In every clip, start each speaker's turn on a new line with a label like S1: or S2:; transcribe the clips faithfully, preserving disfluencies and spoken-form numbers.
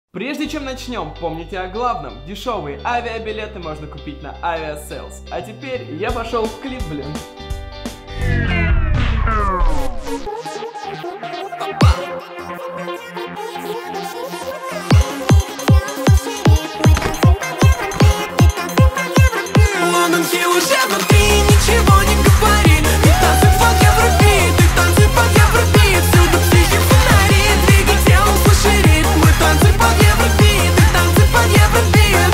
S1: Прежде чем начнем, помните о главном. Дешевые авиабилеты можно купить на Aviasales. А теперь я пошел в клип, блин.
S2: Лондонки уже внутри, ничего не говори. Ты танцуй под Евробит, ты танцуй под Евробит. Всюду психи фонари, двигай телом, слушай ритм. Мы танцуй под Евробит, ты танцуй под Евробит.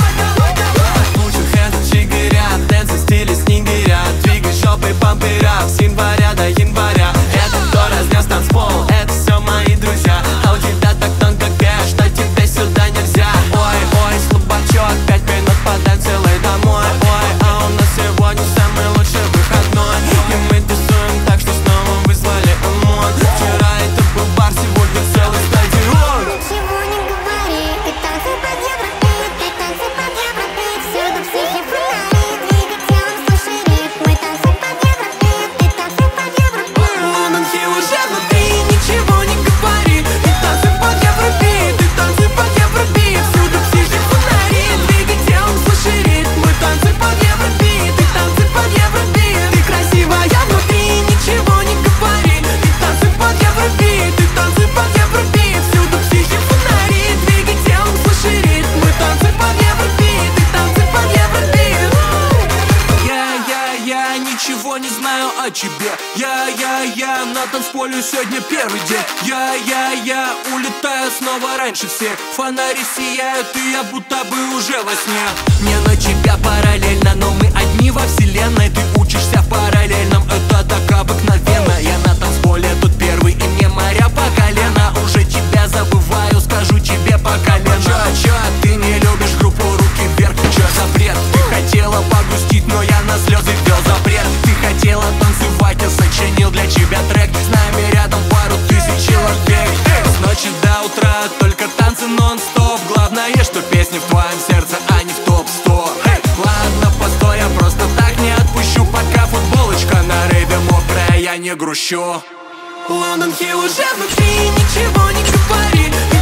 S2: Put your hands up, горят, дэнс в стиле снегиря. Двигай жопой, пампера, с января до января. Это кто разнес танцпол, это все мои друзья. А у тебя так тонко кэш, что тебе сюда нельзя. Ой, ой, слабачок, пять минут потанцевай домой. Ой, а у нас сегодня самый лучший выходной. И мы тусуем так, что снова вызвали ОМОН. Вчера это был бар, сегодня целый стадион.
S3: Ничего не говори, ты танцуй под Евробит, ты танцуй под Евробит. Всюду психи фонари, двигай телом, слушай ритм. Мы танцуй под Евробит, ты танцуй под Евробит.
S2: Лондонки уже внутри, ничего не говори. Ты танцуй под Евробит, ты танцуй под Евробит. Всюду психи фонари, двигай телом, слушай ритм. Мы танцуй под Евробит, ты танцуй под Евробит. Ты красивая внутри, ничего не говори. Ты танцуй под Евробит, ты танцуй под Евробит. Всюду психи фонари, двигай телом, слушай ритм. Мы танцуй под Евробит, ты танцуй под Евробит. Я, я, я ничего не знаю о тебе. Я, я, я на танцполе сегодня первый день. Я, я, я улетаю снова раньше всех. Фонари сияют, и я будто бы уже во сне. Мне на тебя параллельно, но мы одни во вселенной. Ты учишься в параллельном, это так обыкновенно. Я на танцполе тут первый, и мне моря по колено. Уже тебя забываю, скажу тебе по колено. Чё, чё, ты не любишь группу «Руки вверх»? Чё за бред? Ты хотела погрустить, но я на слезы ввел запрет. Ты хотела танцевать, я сочинил для тебя трек. С нами рядом пару тысяч человек. С ночи до утра только танцы нон-стоп. Главное, что песни в твоем сердце, а не в топ сто. Эй, ладно, постой, я просто так не отпущу. Пока футболочка на рейве мокрая, я не грущу. Лондонки уже внутри, ничего не говори.